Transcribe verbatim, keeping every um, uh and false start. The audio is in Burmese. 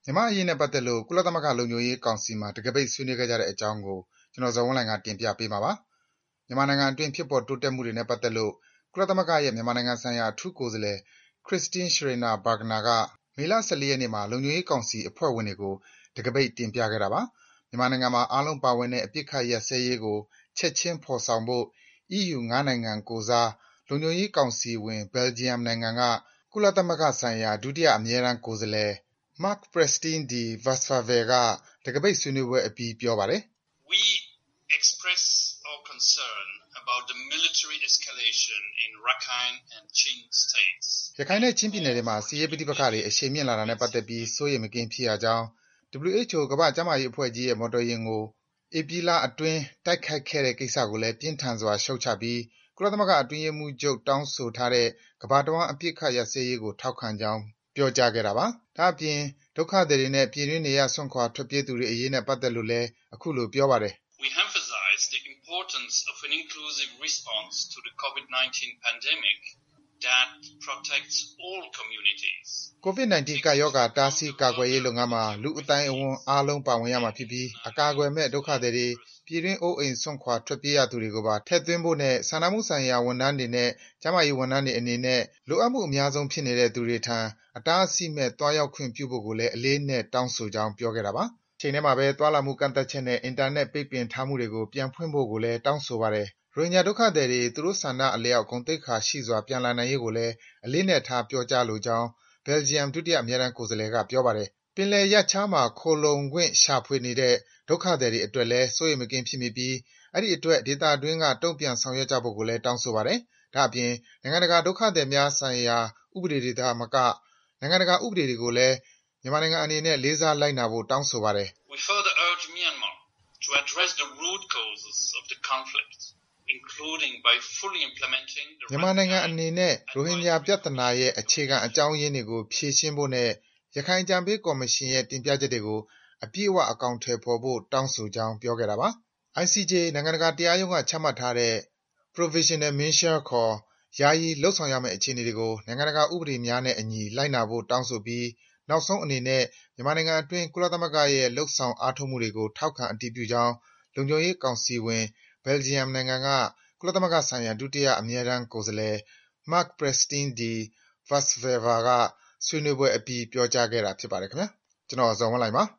မြန်မာ့အရေးနဲ့ပတ်သက်လို့ကုလသမဂ္ဂလုံခြုံရေးကောင်စီမှာတံခါးပိတ်ဆွေးနွေးခဲ့ကြတဲ့အကြောင်းကိုကျွန်တော်ဇော်ဝင်းလှိုင်ကတင်ပြပေးမှာပါ။မြန်မာနိုင်ငံအတွင်းဖြစ်ပေါ်တိုးတက်မှုတွေနဲ့ပတ်သက်လို့ကုလသမဂ္ဂရဲ့မြန်မာနိုင်ငံဆိုင်ရာအထူးကိုယ်စားလှယ် Christine Schraner Burgener ကမေလ ၁၄ ရက်နေ့မှာလုံခြုံရေးကောင်စီအဖွဲ့ဝင်တွေကိုတံခါးပိတ်တင်ပြခဲ့တာပါ။မြန်မာနိုင်ငံမှာအားလုံးပါဝင်တဲ့အပစ်အခတ်ရပ်စဲရေးကိုချက်ချင်းဖော်ဆောင်ဖို့ အီးယူ ငါး နိုင်ငံကိုယ်စားလုံခြုံရေးကောင်စီဝင် Belgium နိုင်ငံကကုလသမဂ္ဂဆိုင်ရာဒုတိယအမြဲတမ်းကိုယ်စားလှယ် Marc-Prestine de Westerveld ကတံခါးပိတ်ဆွေးနွေးပွဲအပြီးပြောပါတယ်။ We express our concern about the military escalation in Rakhine and Chin states. ရခိုင်နဲ့ချင်းပြည်နယ်တွေမှာစစ်ရေးပဋိပက္ခတွေအရှိန်မြင့်လာတာနဲ့ပတ်သက်ပြီးစိုးရိမ်မကင်းဖြစ်ရကြောင်း ဒဗလျူ အိတ်ချ်အို ကမ္ဘာ့ကျန်းမာရေးအဖွဲ့ကြီးရဲ့မော်တော်ယာဉ်ကိုဧပြီလအတွင်းတိုက်ခိုက်ခဲ့တဲ့ကိစ္စကိုလည်းပြင်းထန်စွာရှုတ်ချပြီးကုလသမဂ္ဂအတွင်းရေးမှူးချုပ်တောင်းဆိုထားတဲ့ကမ္ဘာတဝှမ်းအပစ်အခတ်ရပ်စဲရေးကိုထောက်ခံကြောင်းပြောကြားခဲ့တာပါ။ဒါ့အပြင်ဒုက္ခသည်တွေနဲ့ပြည်တွင်းနေရပ်စွန့်ခွာထွက်ပြေးသူတွေအရေးနဲ့ပတ်သက်လို့လည်းအခုလိုပြောပါတယ်။ We emphasize the importance of an inclusive response to the COVID nineteen pandemic that protects all communities. ကိုဗစ် ၁၉ ကပ်ရောဂါတားဆီးကာကွယ်ရေးလုပ်ငန်းမှာလူ့အသိုင်းအဝန်းအားလုံးပါဝင်ရမှာဖြစ်ပြီးအကာအကွယ်မဲ့ဒုက္ခသည်တွေပြည်တွင်းအိုးအိမ်စွန့်ခွာထွက်ပြေးရသူတွေကိုပါထည့်သွင်းဖို့နဲ့စာနာမှုဆိုင်ရာဝန်ထမ်းတွေနဲ့ကျန်းမာရေးဝန်ထမ်းတွေအနေနဲ့လိုအပ်မှုအများဆုံးဖြစ်နေတဲ့သူတွေထံအတားအဆီးမဲ့သွားရောက်ခွင့်ပြုဖို့ကိုလည်းအလေးအနက်တောင်းဆိုကြောင်းပြောခဲ့တာပါ။တချိန်တည်းမှာပဲသွားလာမှုကန့်သတ်ချက်နဲ့အင်တာနက်ပိတ်ပင်ထားမှုတွေကိုပြန်ဖွင့်ဖို့ကိုလည်းတောင်းဆိုပါတယ်။ရိုဟင်ဂျာဒုက္ခသည်တွေသူတို့ဆန္ဒအလျောက်ဂုဏ်သိက္ခာရှိစွာပြန်လာနိုင်ရေးကိုလည်းအလေးအနက်ထားပြောကြားလိုကြောင်း Belgium ဒုတိယအမြဲတမ်းကိုယ်စားလှယ်ကပြောပါတယ်။ပင်လယ်ရပ်ခြားမှာခိုလှုံခွင့်ရှာဖွေနေတဲ့ဒုက္ခသည်တွေအတွက်လည်းစိုးရိမ်မကင်းဖြစ်မိပြီးအဲဒီအတွက်ဒေသတွင်းကတုံ့ပြန်ဆောင်ရွက်ကြဖို့ကိုလည်းတောင်းဆိုပါတယ်။ဒါ့အပြင်နိုင်ငံတကာဒုက္ခသည်များဆိုင်ရာဥပဒေတွေသာမကနိုင်ငံတကာဥပဒေတွေကိုလည်းမြန်မာနိုင်ငံအနေနဲ့လေးစားလိုက်နာဖို့တောင်းဆိုပါတယ်။ We further urge Myanmar to address the root causes of the conflict, including by fully implementing the မြန်မာနိုင်ငံအနေနဲ့ရိုဟင်ဂျာပြဿနာရဲ့အခြေခံအကြောင်းရင်းတွေကိုဖြေရှင်းဖို့နဲ့ရခိုင်အကြံပေးကော်မရှင်ရဲ့တင်ပြချက်တွေကိုအပြည့်အဝအကောင်အထည်ဖော်ဖို့တောင်းဆိုကြောင်းပြောခဲ့တာပါ။ I C J နိုင်ငံတကာတရားရုံးကချမှတ်ထားတဲ့ Provisional Measure ခေါ်ယာယီလုပ်ဆောင်ရမယ့်အခြေအနေတွေကိုနိုင်ငံတကာဥပဒေများနဲ့အညီလိုက်နာဖို့တောင်းဆိုပြီးနောက်ဆုံးအနေနဲ့မြန်မာနိုင်ငံအတွင်းကုလသမဂ္ဂရဲ့လုပ်ဆောင်အားထုတ်မှုတွေကိုထောက်ခံအတည်ပြုကြောင်းလုံခြုံရေးကောင်စီဝင် Belgium နိုင်ငံကကုလသမဂ္ဂဆိုင်ရာဒုတိယအမြဲတမ်းကိုယ်စားလှယ် Marc-Prestine de Westerveld ကဆွေးနွေးပွဲအပြီးပြောကြားခဲ့တာဖြစ်ပါတယ်ခင်ဗျာ။ကျွန်တော်ဇော်ဝင်းလှိုင်ပါ